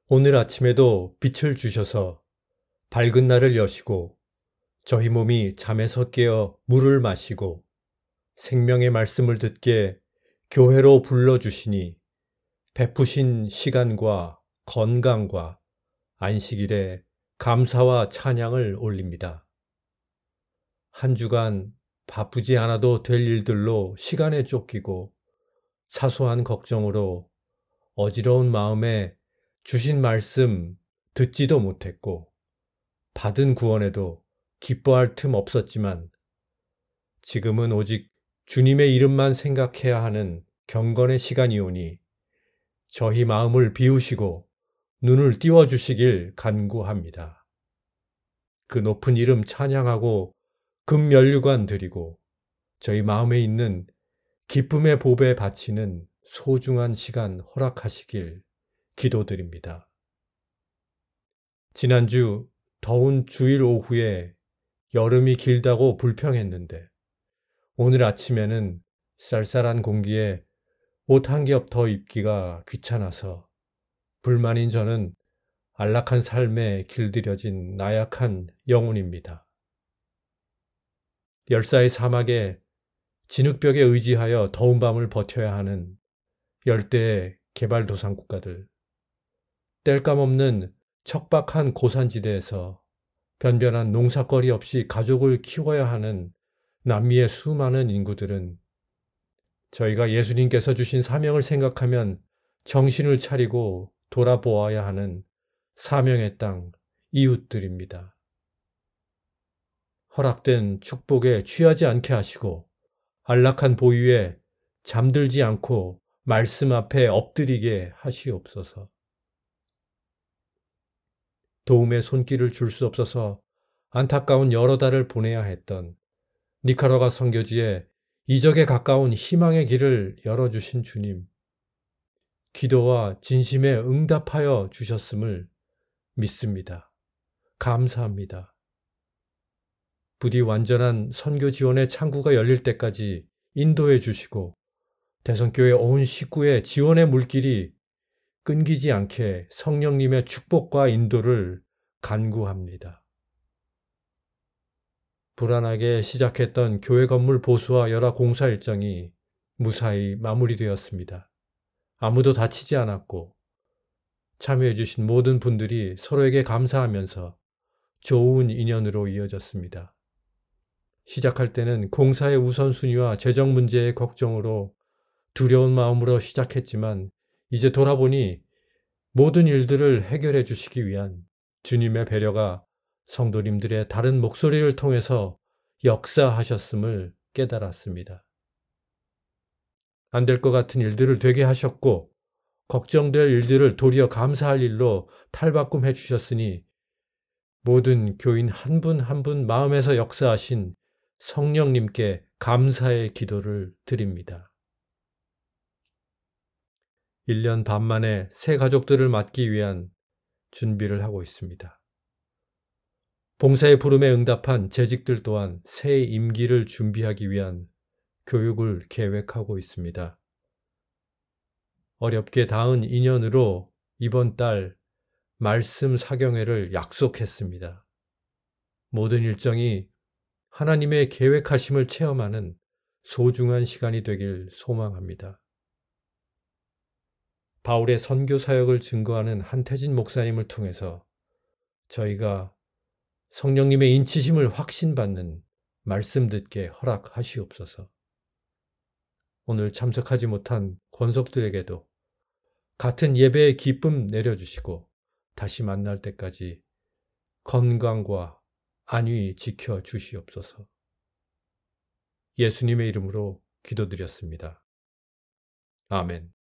오늘 아침에도 빛을 주셔서 밝은 날을 여시고 저희 몸이 잠에서 깨어 물을 마시고 생명의 말씀을 듣게 교회로 불러주시니 베푸신 시간과 건강과 안식일에 감사와 찬양을 올립니다. 한 주간 바쁘지 않아도 될 일들로 시간에 쫓기고 사소한 걱정으로 어지러운 마음에 주신 말씀 듣지도 못했고 받은 구원에도 기뻐할 틈 없었지만 지금은 오직 주님의 이름만 생각해야 하는 경건의 시간이 오니 저희 마음을 비우시고 눈을 띄워주시길 간구합니다. 그 높은 이름 찬양하고 금면류관 드리고 저희 마음에 있는 기쁨의 보배 바치는 소중한 시간 허락하시길 기도드립니다. 지난주 더운 주일 오후에 여름이 길다고 불평했는데 오늘 아침에는 쌀쌀한 공기에 옷 한 겹 더 입기가 귀찮아서 불만인 저는 안락한 삶에 길들여진 나약한 영혼입니다. 열사의 사막에 진흙벽에 의지하여 더운 밤을 버텨야 하는 열대의 개발도상 국가들, 뗄감 없는 척박한 고산지대에서 변변한 농사거리 없이 가족을 키워야 하는 남미의 수많은 인구들은 저희가 예수님께서 주신 사명을 생각하면 정신을 차리고 돌아보아야 하는 사명의 땅 이웃들입니다. 허락된 축복에 취하지 않게 하시고 안락한 보유에 잠들지 않고 말씀 앞에 엎드리게 하시옵소서. 도움의 손길을 줄 수 없어서 안타까운 여러 달을 보내야 했던 니카라과 선교지에 이적에 가까운 희망의 길을 열어주신 주님, 기도와 진심에 응답하여 주셨음을 믿습니다. 감사합니다. 부디 완전한 선교 지원의 창구가 열릴 때까지 인도해 주시고 대성교회 온 식구의 지원의 물길이 끊기지 않게 성령님의 축복과 인도를 간구합니다. 불안하게 시작했던 교회 건물 보수와 여러 공사 일정이 무사히 마무리되었습니다. 아무도 다치지 않았고 참여해 주신 모든 분들이 서로에게 감사하면서 좋은 인연으로 이어졌습니다. 시작할 때는 공사의 우선순위와 재정 문제의 걱정으로 두려운 마음으로 시작했지만 이제 돌아보니 모든 일들을 해결해 주시기 위한 주님의 배려가 성도님들의 다른 목소리를 통해서 역사하셨음을 깨달았습니다. 안 될 것 같은 일들을 되게 하셨고 걱정될 일들을 도리어 감사할 일로 탈바꿈해 주셨으니 모든 교인 한 분 한 분 마음에서 역사하신 성령님께 감사의 기도를 드립니다. 1년 반 만에 새 가족들을 맞기 위한 준비를 하고 있습니다. 봉사의 부름에 응답한 재직들 또한 새 임기를 준비하기 위한 교육을 계획하고 있습니다. 어렵게 닿은 인연으로 이번 달 말씀 사경회를 약속했습니다. 모든 일정이 하나님의 계획하심을 체험하는 소중한 시간이 되길 소망합니다. 바울의 선교 사역을 증거하는 한태진 목사님을 통해서 저희가 성령님의 인치심을 확신받는 말씀 듣게 허락하시옵소서. 오늘 참석하지 못한 권속들에게도 같은 예배의 기쁨 내려주시고 다시 만날 때까지 건강과 안위 지켜주시옵소서. 예수님의 이름으로 기도드렸습니다. 아멘.